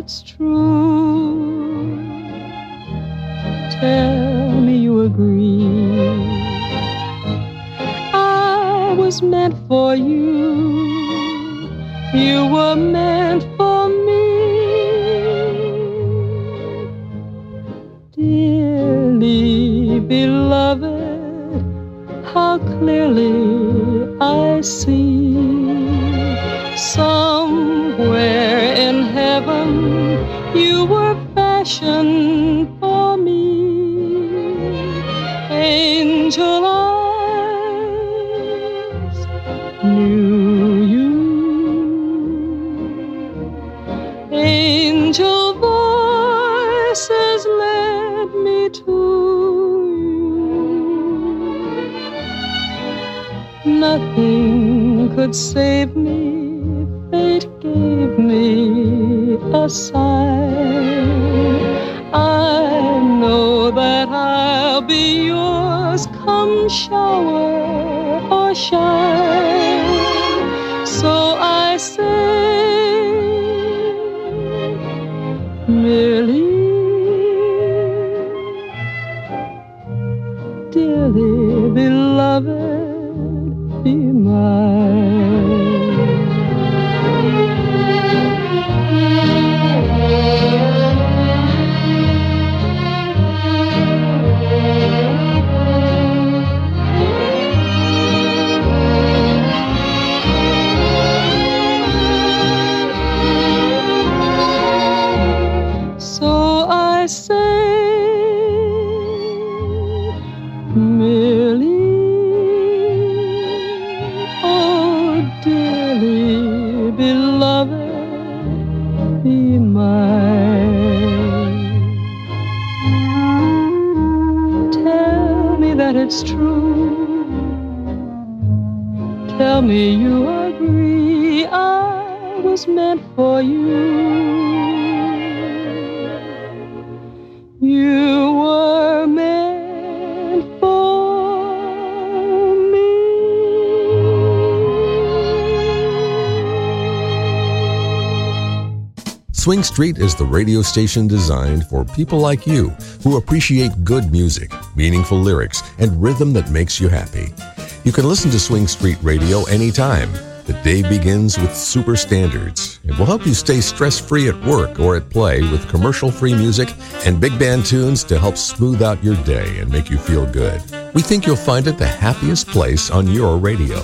it's true. Tell me you agree. I was meant for you. You were meant for me. Dearly beloved, how clearly I see. Somewhere in heaven you were fashioned for me. Angel eyes knew you. Angel voices led me to you. Nothing could save me. Fate gave me a sign. I know that I'll be yours come shower or shine. So I say, merely, dearly beloved, be mine. So I say, merely, oh dearly beloved, be mine. Tell me that it's true. Tell me you agree. I was meant for you. You were meant for me. Swing Street is the radio station designed for people like you who appreciate good music, meaningful lyrics, and rhythm that makes you happy. You can listen to Swing Street Radio anytime. The day begins with super standards. It will help you stay stress-free at work or at play with commercial-free music and big band tunes to help smooth out your day and make you feel good. We think you'll find it the happiest place on your radio.